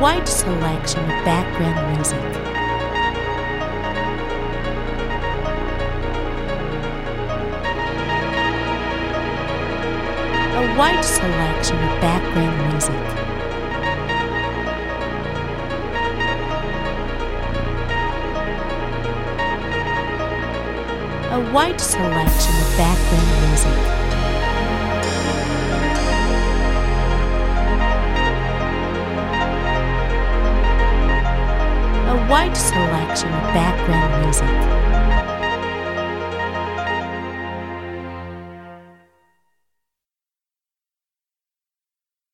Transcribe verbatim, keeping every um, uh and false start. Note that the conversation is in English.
wide selection of background music. A wide selection of background music. A wide selection of background music. A wide selection of background music.